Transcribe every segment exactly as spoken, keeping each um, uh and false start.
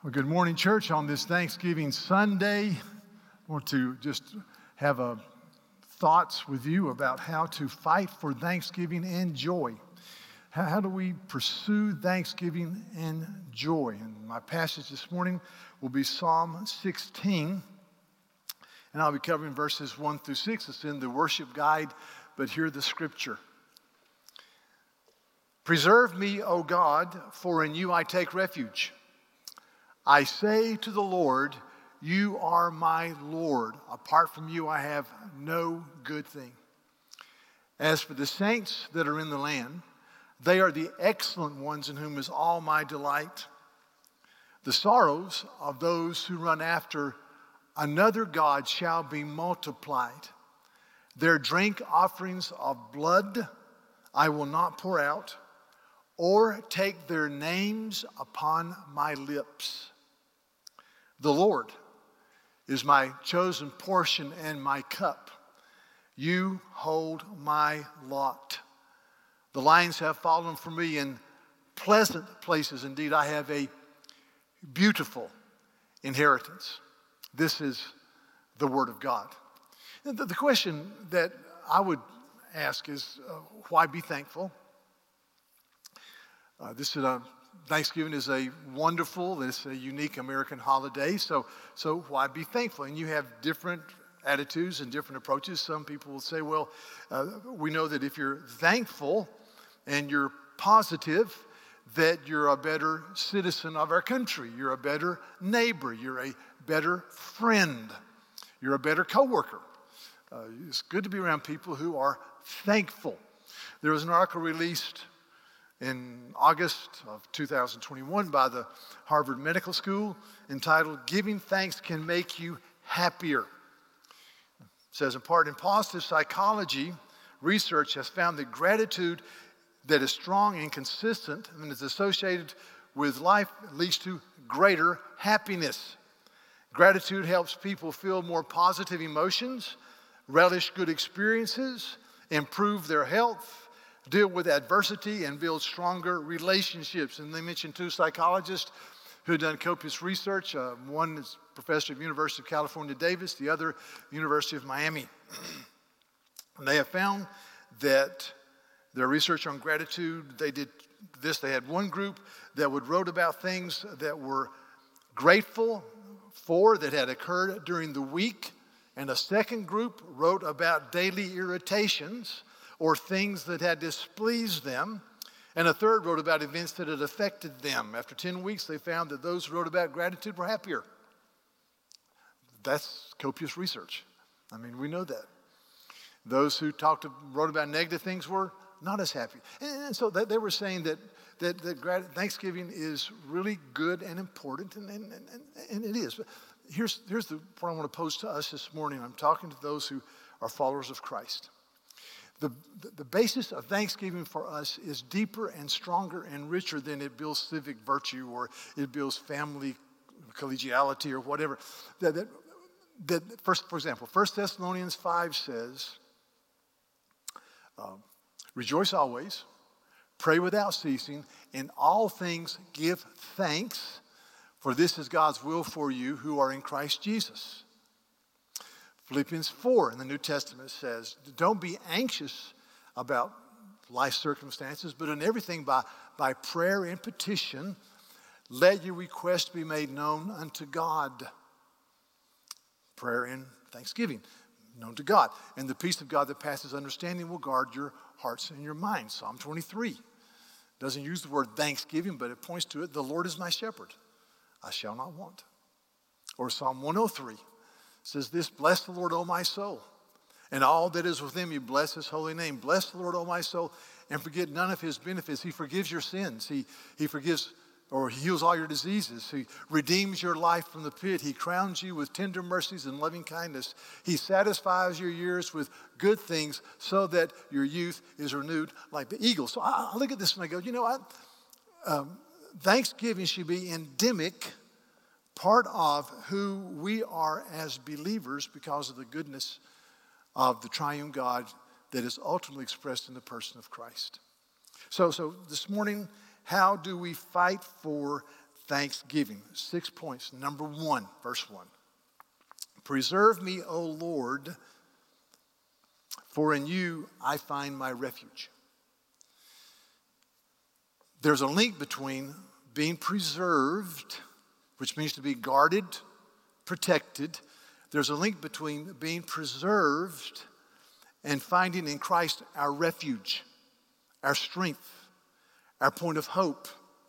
Well, good morning, church. On this Thanksgiving Sunday, I want to just have a thoughts with you about how to fight for Thanksgiving and joy. How, how do we pursue Thanksgiving and joy? And my passage this morning will be Psalm sixteen, and I'll be covering verses one through six. It's in the worship guide, but hear the scripture. Preserve me, O God, for in you I take refuge. I say to the Lord, you are my Lord. Apart from you, I have no good thing. As for the saints that are in the land, they are the excellent ones in whom is all my delight. The sorrows of those who run after another God shall be multiplied. Their drink offerings of blood I will not pour out, or take their names upon my lips. The Lord is my chosen portion and my cup. You hold my lot. The lines have fallen for me in pleasant places. Indeed, I have a beautiful inheritance. This is the Word of God. And the, the question that I would ask is, uh, why be thankful? Uh, this is a Thanksgiving is a wonderful, it's a unique American holiday, so so why be thankful? And you have different attitudes and different approaches. Some people will say, well, uh, we know that if you're thankful and you're positive, that you're a better citizen of our country. You're a better neighbor. You're a better friend. You're a better coworker. Uh, it's good to be around people who are thankful. There was an article released in August of two thousand twenty-one by the Harvard Medical School entitled, Giving Thanks Can Make You Happier. It says, in part, in positive psychology, research has found that gratitude that is strong and consistent and is associated with life leads to greater happiness. Gratitude helps people feel more positive emotions, relish good experiences, improve their health, deal with adversity, and build stronger relationships. And they mentioned two psychologists who had done copious research. Uh, one is professor of University of California, Davis, the other, University of Miami. And they have found that their research on gratitude, they did this. They had one group that would wrote about things that were grateful for that had occurred during the week, and a second group wrote about daily irritations or things that had displeased them, and a third wrote about events that had affected them. After ten weeks, they found that those who wrote about gratitude were happier. That's copious research. I mean, we know that. Those who talked, wrote about negative things were not as happy. And, and so they, they were saying that, that, that grat- Thanksgiving is really good and important, and, and, and, and it is. But here's, here's the point I want to pose to us this morning. I'm talking to those who are followers of Christ. The, the basis of Thanksgiving for us is deeper and stronger and richer than it builds civic virtue or it builds family collegiality or whatever. That, that, that first, for example, First Thessalonians five says, uh, rejoice always, pray without ceasing, in all things give thanks, for this is God's will for you who are in Christ Jesus. Philippians four in the New Testament says, don't be anxious about life circumstances, but in everything by, by prayer and petition, let your request be made known unto God. Prayer and thanksgiving, known to God. And the peace of God that passes understanding will guard your hearts and your minds. Psalm twenty-three doesn't use the word thanksgiving, but it points to it. The Lord is my shepherd. I shall not want. Or Psalm one oh three. Says this, bless the Lord, O my soul, and all that is within me, bless his holy name. Bless the Lord, O my soul, and forget none of his benefits. He forgives your sins. He, he forgives or he heals all your diseases. He redeems your life from the pit. He crowns you with tender mercies and loving kindness. He satisfies your years with good things so that your youth is renewed like the eagle. So I, I look at this and I go, you know what? Um, Thanksgiving should be endemic, part of who we are as believers because of the goodness of the triune God that is ultimately expressed in the person of Christ. So, so this morning, how do we fight for thanksgiving. Six points. Number one, verse one. Preserve me, O Lord, for in you I find my refuge. There's a link between being preserved, which means to be guarded, protected. There's a link between being preserved and finding in Christ our refuge, our strength, our point of hope.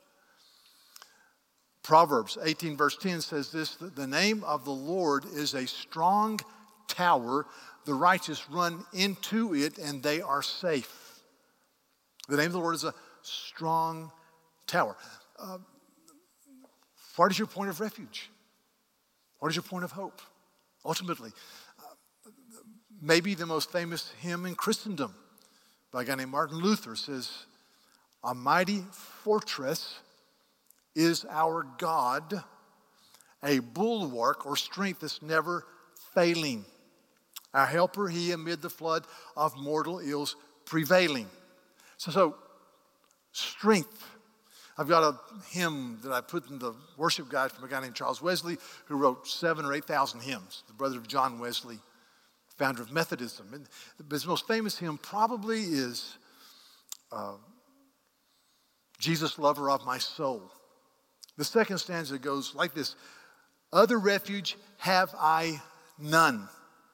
Proverbs eighteen verse ten says this, the name of the Lord is a strong tower. The righteous run into it and they are safe. The name of the Lord is a strong tower. Uh, what is your point of refuge? What is your point of hope? Ultimately, uh, maybe the most famous hymn in Christendom by a guy named Martin Luther says, a mighty fortress is our God, a bulwark or strength that's never failing. Our helper, he amid the flood of mortal ills prevailing. So, so strength. I've got a hymn that I put in the worship guide from a guy named Charles Wesley, who wrote seven or eight thousand hymns, the brother of John Wesley, founder of Methodism. And his most famous hymn probably is uh, Jesus, lover of my soul. The second stanza goes like this, other refuge have I none.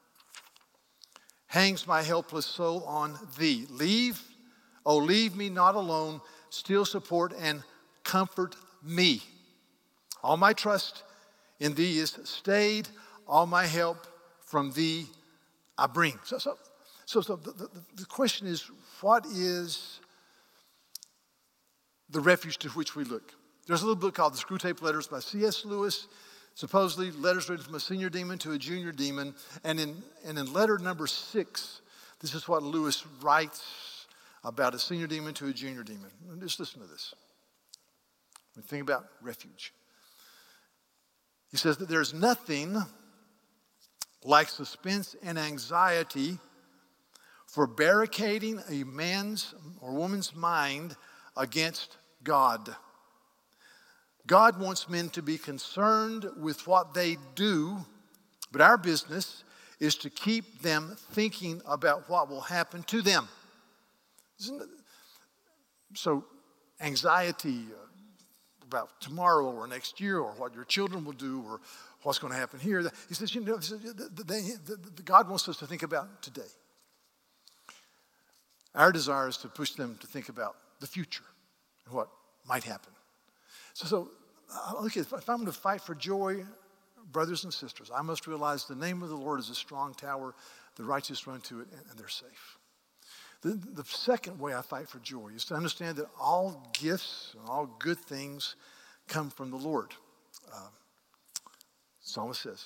Hangs my helpless soul on thee. Leave, oh, leave me not alone, still support and comfort me. All my trust in thee is stayed, all my help from thee I bring. So, so, so, so the, the, the question is, what is the refuge to which we look? There's a little book called The Screwtape Letters by C S Lewis, supposedly letters written from a senior demon to a junior demon. And in, and in letter number six, this is what Lewis writes about a senior demon to a junior demon. Just listen to this. When you think about refuge. He says that there's nothing like suspense and anxiety for barricading a man's or woman's mind against God. God wants men to be concerned with what they do, but our business is to keep them thinking about what will happen to them. Isn't it? So anxiety about tomorrow or next year or what your children will do or what's going to happen here. He says, you know, they, the, the, God wants us to think about today. Our desire is to push them to think about the future and what might happen. So, so uh, look, if I'm going to fight for joy, brothers and sisters, I must realize the name of the Lord is a strong tower. The righteous run to it, and, and they're safe. The, the second way I fight for joy is to understand that all gifts and all good things come from the Lord. Uh, Psalmist says,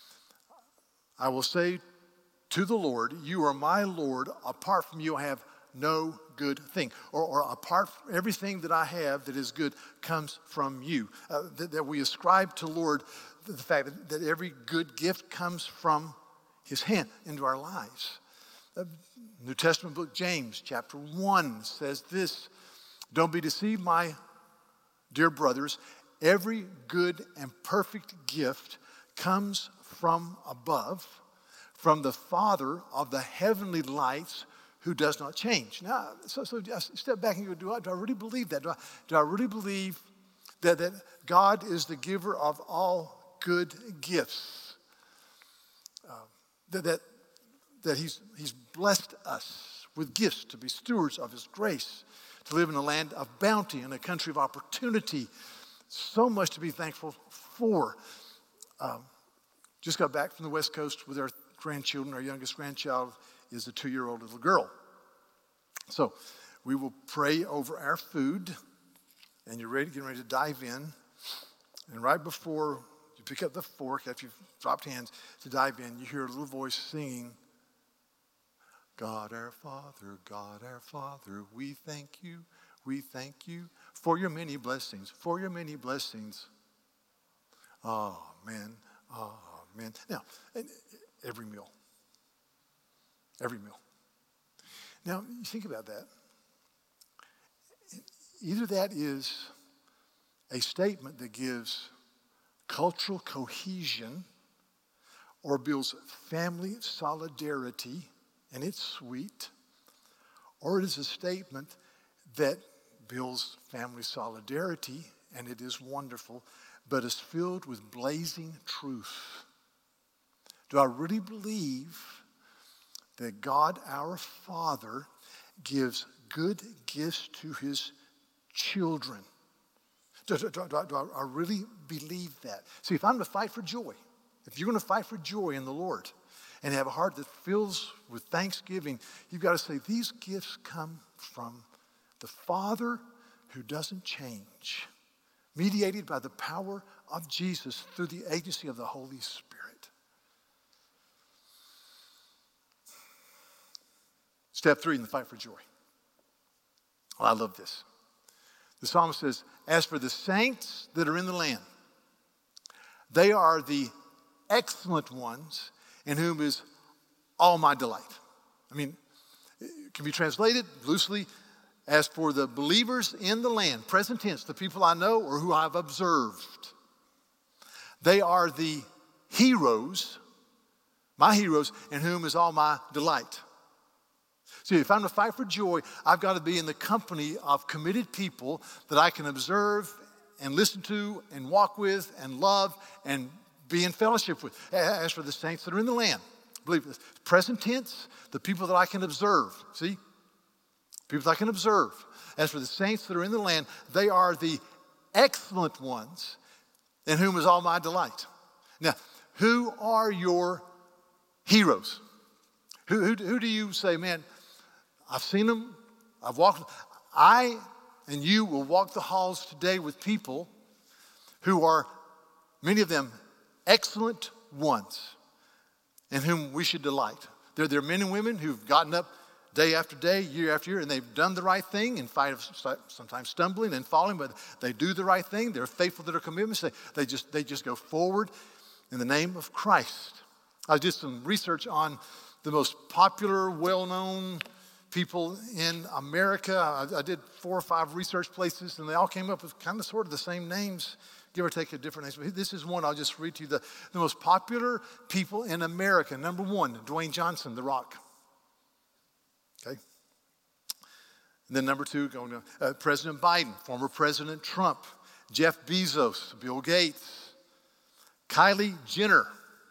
I will say to the Lord, you are my Lord. Apart from you, I have no good thing. Or, or apart from everything that I have that is good comes from you. Uh, that, that we ascribe to Lord the fact that, that every good gift comes from his hand into our lives. The New Testament book, James, chapter one, says this, don't be deceived, my dear brothers. Every good and perfect gift comes from above, from the Father of the heavenly lights, who does not change. Now, so, so just step back and go, do I, do I really believe that? Do I, do I really believe that, that God is the giver of all good gifts? Uh, that, that, that he's, he's blessed us with gifts to be stewards of his grace, to live in a land of bounty, in a country of opportunity. So much to be thankful for. Um, just got back from the West Coast with our grandchildren. Our youngest grandchild is a two-year-old little girl. So we will pray over our food, and you're ready, getting ready to dive in. And right before you pick up the fork, after you've dropped hands to dive in, you hear a little voice singing, God our Father, God our Father, we thank you, we thank you for your many blessings, for your many blessings. Oh, man, oh, man. Now, every meal, every meal. Now, you think about that. Either that is a statement that gives cultural cohesion or builds family solidarity, and it's sweet, or it is a statement that builds family solidarity, and it is wonderful, but is filled with blazing truth. Do I really believe that God, our Father, gives good gifts to his children? Do, do, do, do I really believe that? See, if I'm going to fight for joy, if you're going to fight for joy in the Lord and have a heart that fills with thanksgiving, you've got to say, these gifts come from the Father who doesn't change, mediated by the power of Jesus through the agency of the Holy Spirit. Step three in the fight for joy. Oh, I love this. The psalmist says, as for the saints that are in the land, they are the excellent ones in whom is all my delight. I mean, it can be translated loosely as for the believers in the land, present tense, the people I know or who I've observed. They are the heroes, my heroes, in whom is all my delight. See, if I'm to fight for joy, I've got to be in the company of committed people that I can observe and listen to and walk with and love and be in fellowship with. As for the saints that are in the land, believe this, present tense, the people that I can observe. See? People that I can observe. As for the saints that are in the land, they are the excellent ones in whom is all my delight. Now, who are your heroes? Who, who, who do you say, man, I've seen them, I've walked. I and you will walk the halls today with people who are, many of them, excellent ones in whom we should delight. They're, they're men and women who've gotten up day after day, year after year, and they've done the right thing in spite of sometimes stumbling and falling, but they do the right thing. They're faithful to their commitments. They, they, just, they just go forward in the name of Christ. I did some research on the most popular, well-known people in America. I, I did four or five research places, and they all came up with kind of sort of the same names, give or take a different names. But this is one I'll just read to you. The, the most popular people in America. Number one, Dwayne Johnson, The Rock. Okay. And then number two, going to uh, President Biden, former President Trump, Jeff Bezos, Bill Gates, Kylie Jenner.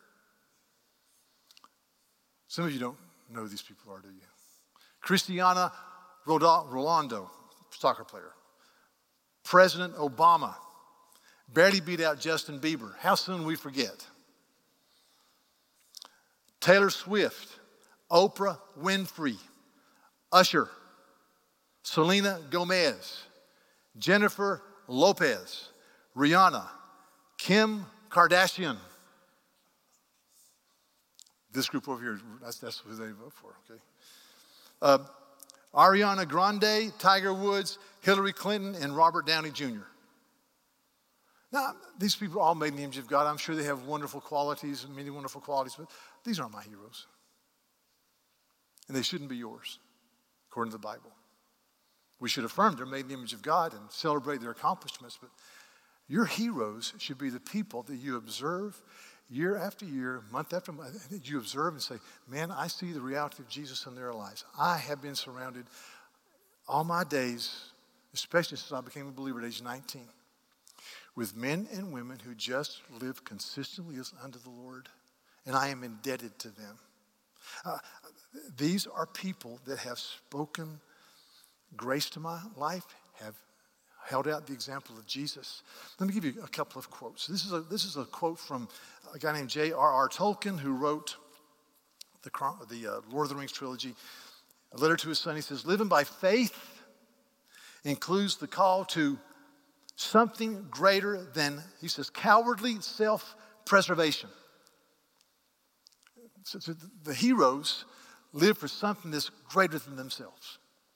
Some of you don't know who these people are, do you? Cristiano Ronaldo, soccer player. President Obama. Barely beat out Justin Bieber. How soon we forget. Taylor Swift. Oprah Winfrey. Usher. Selena Gomez. Jennifer Lopez. Rihanna. Kim Kardashian. This group over here, that's, that's who they vote for, okay? Uh, Ariana Grande, Tiger Woods, Hillary Clinton, and Robert Downey Junior Now, these people are all made in the image of God. I'm sure they have wonderful qualities, many wonderful qualities, but these aren't my heroes. And they shouldn't be yours, according to the Bible. We should affirm they're made in the image of God and celebrate their accomplishments, but your heroes should be the people that you observe year after year, month after month. You observe and say, man, I see the reality of Jesus in their lives. I have been surrounded all my days, especially since I became a believer at age nineteen, with men and women who just live consistently as unto the Lord, and I am indebted to them. Uh, these are people that have spoken grace to my life, have held out the example of Jesus. Let me give you a couple of quotes. This is a, this is a quote from a guy named J R R Tolkien, who wrote the, the uh, Lord of the Rings trilogy. A letter to his son, he says, living by faith includes the call to something greater than, he says, cowardly self-preservation. So, so the heroes live for something that's greater than themselves.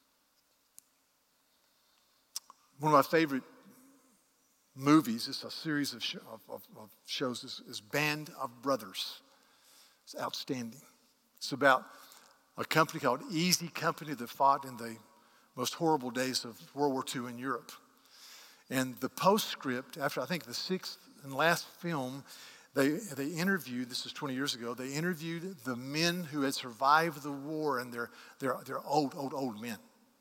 One of my favorite movies, it's a series of, show, of, of, of shows, is, is Band of Brothers. It's outstanding. It's about a company called Easy Company that fought in the most horrible days of World War Two in Europe. And the postscript, after I think the sixth and last film, they they interviewed, this was twenty years ago, they interviewed the men who had survived the war, and they're, they're, they're old, old, old men.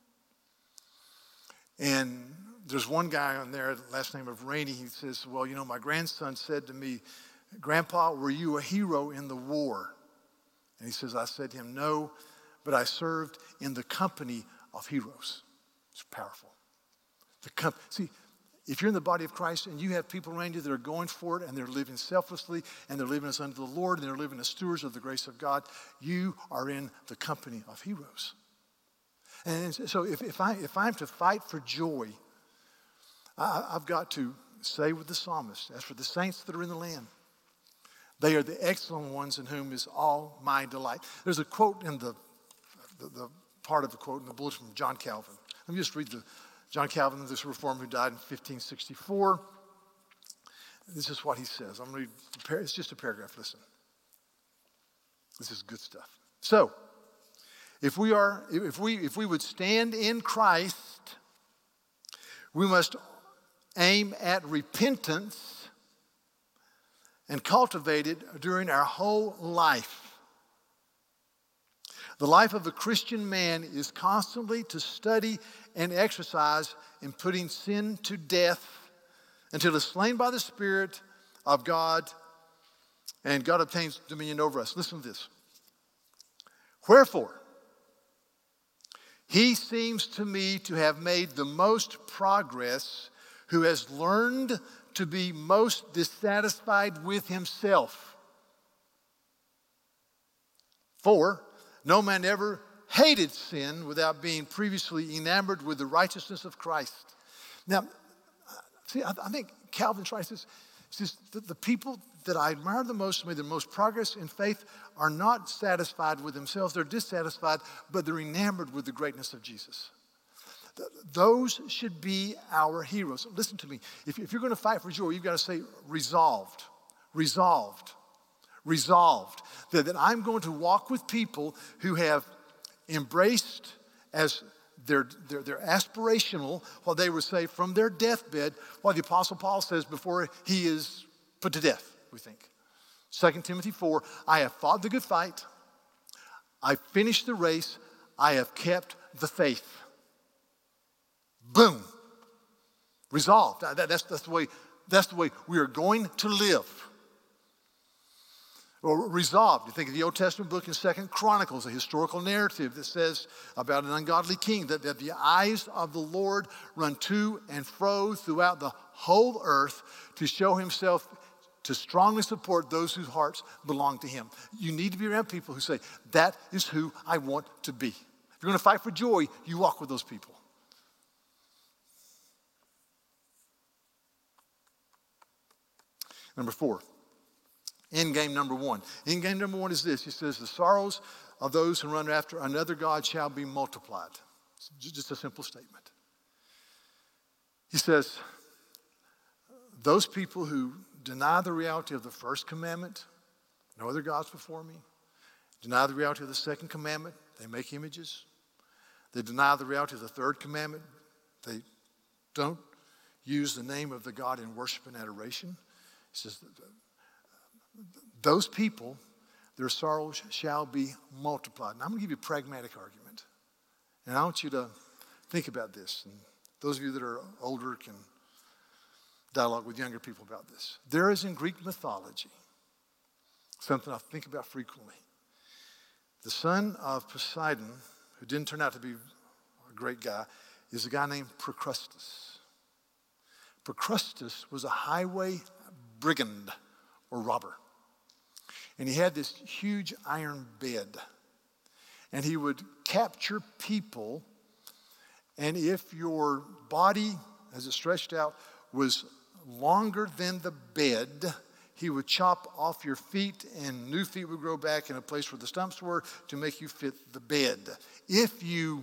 And there's one guy on there, last name of Rainey, he says, well, you know, my grandson said to me, Grandpa, were you a hero in the war? And he says, I said to him, no, but I served in the company of heroes. It's powerful. The com- See, if you're in the body of Christ and you have people around you that are going for it and they're living selflessly and they're living as unto the Lord and they're living as stewards of the grace of God, you are in the company of heroes. And so if, if, I, if I'm to fight for joy, I, I've got to say with the psalmist, as for the saints that are in the land, they are the excellent ones in whom is all my delight. There's a quote in the, the, the part of the quote in the bulletin from John Calvin. Let me just read the John Calvin, this reformer who died in fifteen sixty-four. This is what he says. I'm going to read, it's just a paragraph, listen. This is good stuff. So, if we are, if we, if we would stand in Christ, we must aim at repentance and cultivate it during our whole life. The life of a Christian man is constantly to study and exercise in putting sin to death until it's slain by the Spirit of God and God obtains dominion over us. Listen to this. Wherefore, he seems to me to have made the most progress who has learned to be most dissatisfied with himself. For no man ever hated sin without being previously enamored with the righteousness of Christ. Now, see, I, I think Calvin tries this. He says the, the people that I admire the most, made the most progress in faith, are not satisfied with themselves. They're dissatisfied, but they're enamored with the greatness of Jesus. Those should be our heroes. Listen to me. If, if you're going to fight for joy, you've got to say resolved, resolved, resolved. That, that I'm going to walk with people who have embraced as their, their, their aspirational, what they would say from their deathbed, what the Apostle Paul says before he is put to death, we think. Second Timothy four, I have fought the good fight. I finished the race. I have kept the faith. Boom. Resolved. That, that's, that's, the way, that's the way we are going to live. Or resolved. You think of the Old Testament book in Second Chronicles, a historical narrative that says about an ungodly king, that, that the eyes of the Lord run to and fro throughout the whole earth to show himself, to strongly support those whose hearts belong to him. You need to be around people who say, that is who I want to be. If you're going to fight for joy, you walk with those people. Number four, end game number one. End game number one is this. He says, the sorrows of those who run after another God shall be multiplied. It's just a simple statement. He says, those people who deny the reality of the first commandment, no other gods before me, deny the reality of the second commandment, they make images. They deny the reality of the third commandment, they don't use the name of the God in worship and adoration. He says, those people, their sorrows shall be multiplied. Now, I'm going to give you a pragmatic argument. And I want you to think about this. And those of you that are older can dialogue with younger people about this. There is in Greek mythology something I think about frequently. The son of Poseidon, who didn't turn out to be a great guy, is a guy named Procrustes. Procrustes was a highway brigand or robber. And he had this huge iron bed. And he would capture people. And if your body, as it stretched out, was longer than the bed, he would chop off your feet and new feet would grow back in a place where the stumps were to make you fit the bed. If you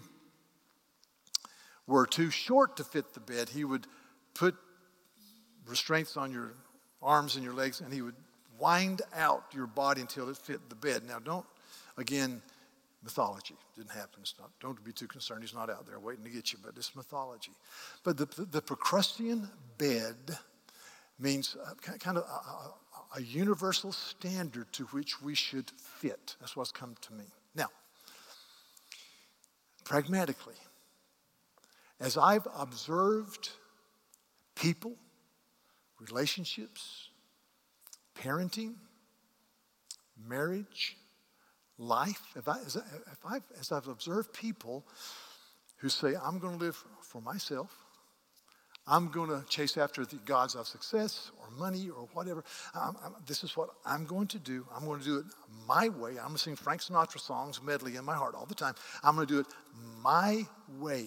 were too short to fit the bed, he would put restraints on your arms and your legs, and he would wind out your body until it fit the bed. Now, don't, again, mythology. Didn't happen. It's not, don't be too concerned. He's not out there waiting to get you, but it's mythology. But the, the, the Procrustean bed means uh, kind of a, a, a universal standard to which we should fit. That's what's come to me. Now, pragmatically, as I've observed people, relationships, parenting, marriage, life, if, I, as, I, if I've, as I've observed people who say, I'm going to live for myself, I'm going to chase after the gods of success or money or whatever. I'm, I'm, this is what I'm going to do. I'm going to do it my way. I'm going to sing Frank Sinatra songs, medley in my heart all the time. I'm going to do it my way.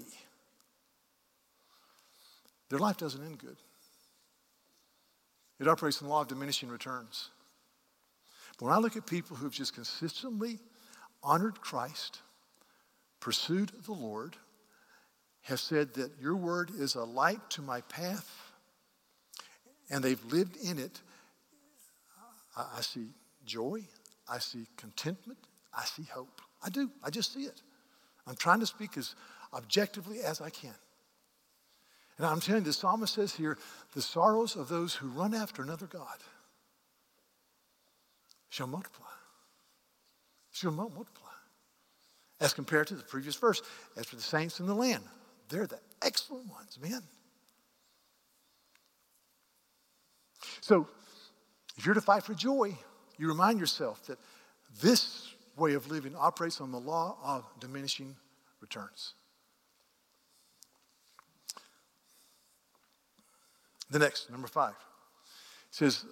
Their life doesn't end good. It operates in the law of diminishing returns. But when I look at people who've just consistently honored Christ, pursued the Lord, have said that your word is a light to my path, and they've lived in it, I, I see joy, I see contentment, I see hope. I do. I just see it. I'm trying to speak as objectively as I can. And I'm telling you, the psalmist says here, the sorrows of those who run after another God shall multiply. Shall multiply. As compared to the previous verse, as for the saints in the land, they're the excellent ones, man. So, if you're to fight for joy, you remind yourself that this way of living operates on the law of diminishing returns. The next, number five, says,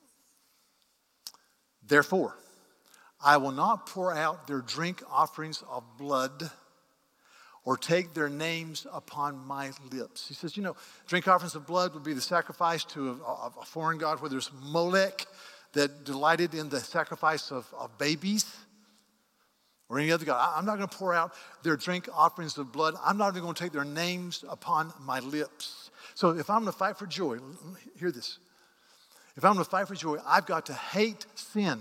therefore, I will not pour out their drink offerings of blood or take their names upon my lips. He says, you know, drink offerings of blood would be the sacrifice to a, a foreign god, whether it's Molech that delighted in the sacrifice of, of babies or any other god. I'm not going to pour out their drink offerings of blood. I'm not even going to take their names upon my lips. So if I'm going to fight for joy, hear this. If I'm going to fight for joy, I've got to hate sin.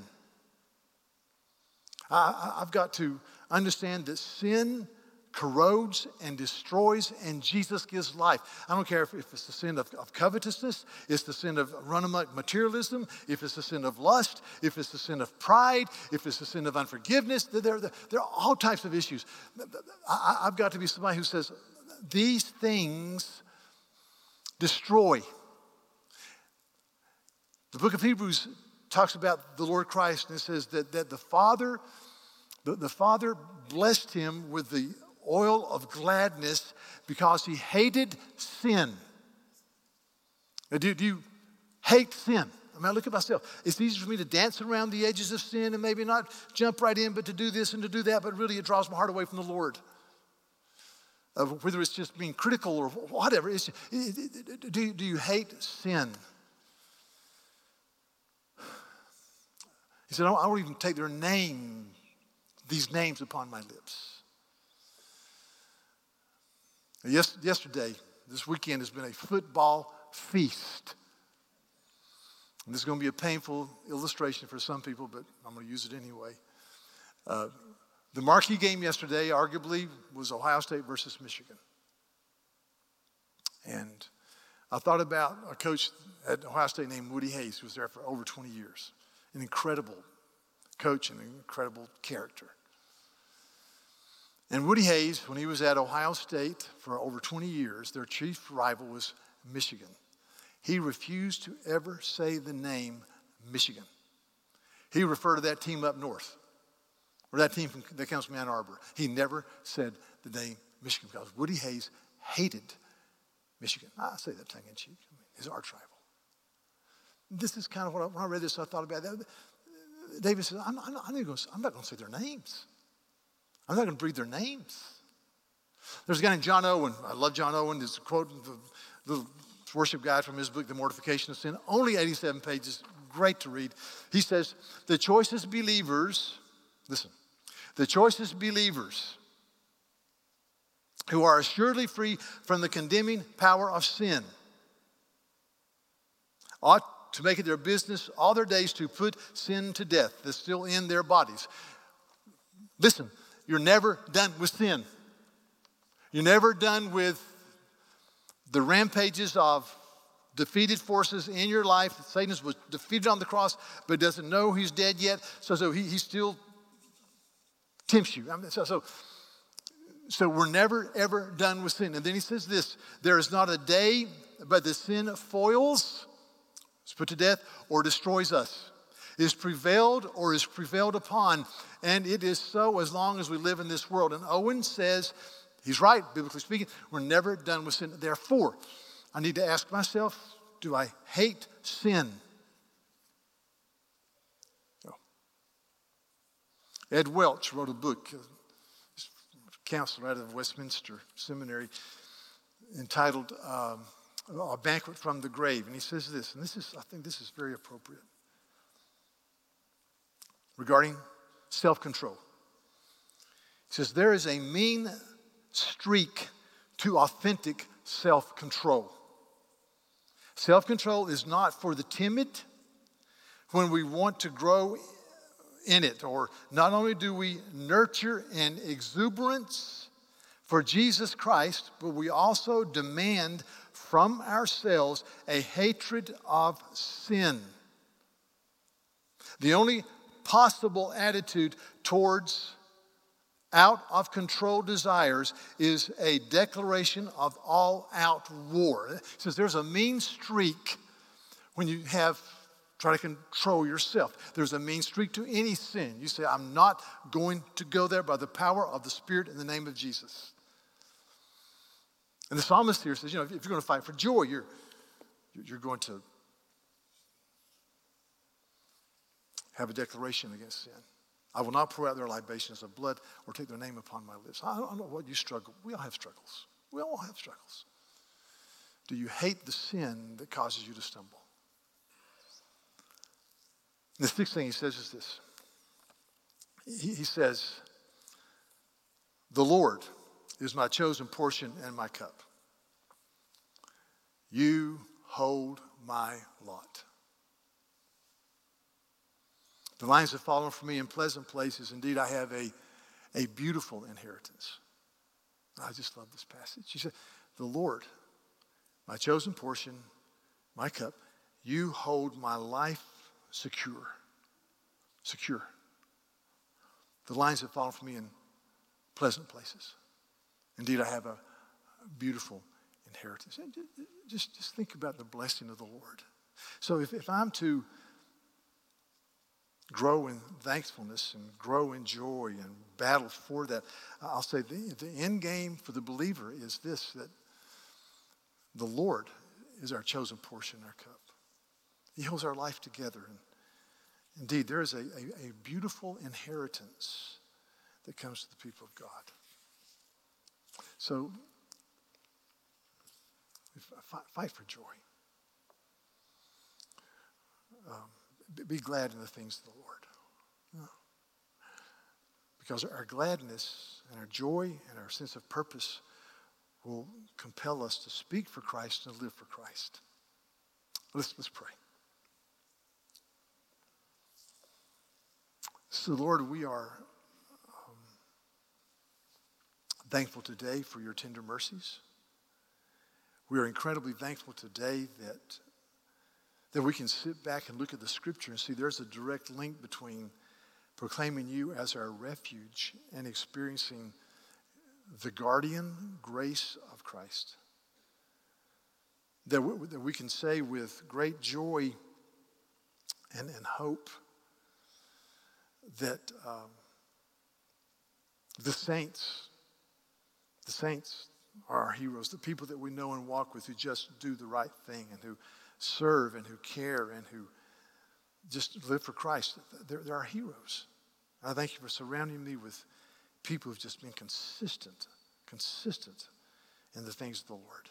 I, I've got to understand that sin corrodes and destroys, and Jesus gives life. I don't care if, if it's the sin of, of covetousness, it's the sin of run amok materialism, if it's the sin of lust, if it's the sin of pride, if it's the sin of unforgiveness. There, there, there are all types of issues. I, I've got to be somebody who says, these things destroy. The book of Hebrews talks about the Lord Christ, and it says that, that the Father, the, the Father blessed him with the oil of gladness because he hated sin. Now, do, do you hate sin? I mean, I look at myself. It's easy for me to dance around the edges of sin and maybe not jump right in, but to do this and to do that, but really it draws my heart away from the Lord. Uh, whether it's just being critical or whatever. It's, it, it, do, do you hate sin? He said, I don't, I don't even take their name, these names upon my lips. Yes, yesterday, this weekend has been a football feast. And this is going to be a painful illustration for some people, but I'm going to use it anyway. Uh, the marquee game yesterday, arguably, was Ohio State versus Michigan. And I thought about a coach at Ohio State named Woody Hayes, who was there for over twenty years. An incredible coach and an incredible character. And Woody Hayes, when he was at Ohio State for over twenty years, their chief rival was Michigan. He refused to ever say the name Michigan. He referred to that team up north, or that team from, that comes from Ann Arbor. He never said the name Michigan because Woody Hayes hated Michigan. I say that tongue in cheek. I mean, his arch rival. This is kind of what I, when I read this, I thought about that. David said, I'm, I'm, I'm, gonna, I'm not going to say their names. I'm not going to breathe their names. There's a guy named John Owen. I love John Owen. There's a quote, the, the worship guide from his book, The Mortification of Sin. Only eighty-seven pages. Great to read. He says, the choicest believers, listen, the choicest believers who are assuredly free from the condemning power of sin ought to make it their business all their days to put sin to death that's still in their bodies. Listen, you're never done with sin. You're never done with the rampages of defeated forces in your life. Satan was defeated on the cross, but doesn't know he's dead yet. So, so he, he still tempts you. I mean, so, so, so we're never, ever done with sin. And then he says this, there is not a day but the sin foils, is put to death, or destroys us. Is prevailed or is prevailed upon. And it is so as long as we live in this world. And Owen says, he's right, biblically speaking, we're never done with sin. Therefore, I need to ask myself, do I hate sin? No. Ed Welch wrote a book, a counselor out of Westminster Seminary, entitled um, A Banquet from the Grave. And he says this, and this is, I think this is very appropriate, regarding self-control. He says, there is a mean streak to authentic self-control. Self-control is not for the timid when we want to grow in it. Or not only do we nurture an exuberance for Jesus Christ, but we also demand from ourselves a hatred of sin. The only possible attitude towards out of control desires is a declaration of all-out war. It says there's a mean streak when you have try to control yourself. There's a mean streak to any sin. You say, I'm not going to go there by the power of the Spirit in the name of Jesus. And the psalmist here says, you know, if you're going to fight for joy, you're you're going to have a declaration against sin. I will not pour out their libations of blood or take their name upon my lips. I don't know what you struggle. We all have struggles. We all have struggles. Do you hate the sin that causes you to stumble? And the sixth thing he says is this. He, he says, the Lord is my chosen portion and my cup. You hold my lot. The lines have fallen for me in pleasant places. Indeed, I have a, a beautiful inheritance. I just love this passage. He said, the Lord, my chosen portion, my cup, you hold my life secure. Secure. The lines have fallen for me in pleasant places. Indeed, I have a beautiful inheritance. And just, just think about the blessing of the Lord. So if, if I'm to grow in thankfulness and grow in joy and battle for that, I'll say the, the end game for the believer is this, that the Lord is our chosen portion, our cup. He holds our life together. And indeed, there is a, a, a beautiful inheritance that comes to the people of God. So, fight for joy. Um, be glad in the things of the Lord. Because our gladness and our joy and our sense of purpose will compel us to speak for Christ and live for Christ. Let's, let's pray. So, Lord, we are um, thankful today for your tender mercies. We are incredibly thankful today that, that we can sit back and look at the Scripture and see there's a direct link between proclaiming you as our refuge and experiencing the guardian grace of Christ. That we, that we can say with great joy and, and hope that um, the saints, the saints are our heroes, the people that we know and walk with who just do the right thing and who serve and who care and who just live for Christ. They're, they're our heroes. I thank you for surrounding me with people who've just been consistent, consistent in the things of the Lord.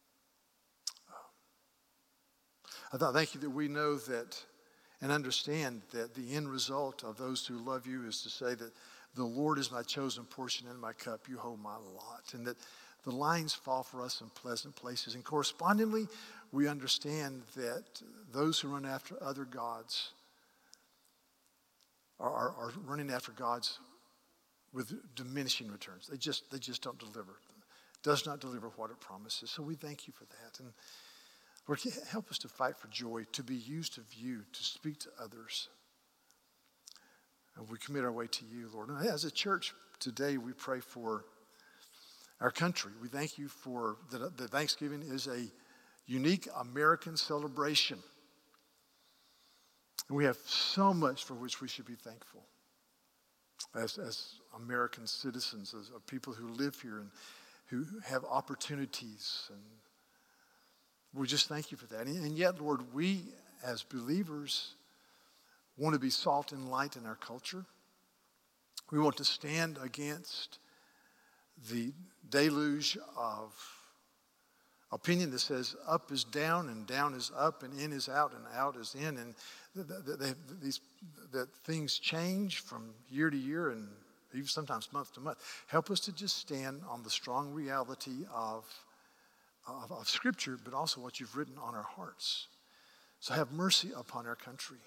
I thank you that we know that and understand that the end result of those who love you is to say that the Lord is my chosen portion and my cup. You hold my lot. And that the lines fall for us in pleasant places. And correspondingly, we understand that those who run after other gods are, are, are running after gods with diminishing returns. They just, they just don't deliver. It does not deliver what it promises. So we thank you for that. And Lord, help us to fight for joy, to be used of you, to speak to others. And we commit our way to you, Lord. And as a church today, we pray for our country. We thank you for that, that Thanksgiving is a unique American celebration. And we have so much for which we should be thankful as, as American citizens, as people who live here and who have opportunities. And we just thank you for that. And, and yet, Lord, we as believers want to be salt and light in our culture. We want to stand against the deluge of opinion that says up is down and down is up and in is out and out is in, and th- th- th- these that things change from year to year and even sometimes month to month. Help us to just stand on the strong reality of, of, of Scripture, but also what you've written on our hearts. So have mercy upon our country.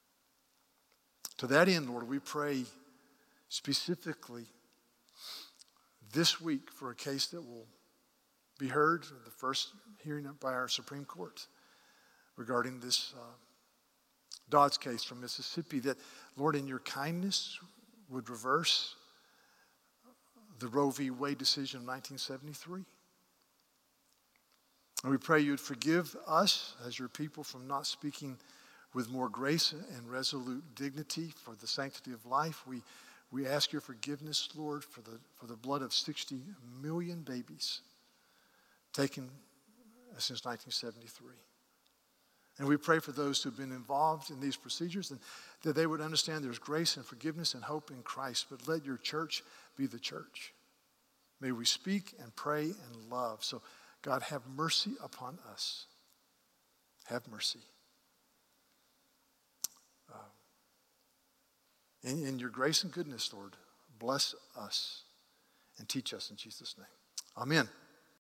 To that end, Lord, we pray specifically this week for a case that will be heard, the first hearing by our Supreme Court regarding this uh, Dodds case from Mississippi, that, Lord, in your kindness would reverse the Roe v. Wade decision of nineteen seventy-three. And we pray you would forgive us as your people from not speaking with more grace and resolute dignity for the sanctity of life. We we ask your forgiveness, Lord, for the for the blood of sixty million babies taken since nineteen seventy-three. And we pray for those who have been involved in these procedures, and that they would understand there's grace and forgiveness and hope in Christ. But let your church be the church. May we speak and pray and love. So, God, have mercy upon us. Have mercy. Uh, in, in your grace and goodness, Lord, bless us and teach us in Jesus' name. Amen.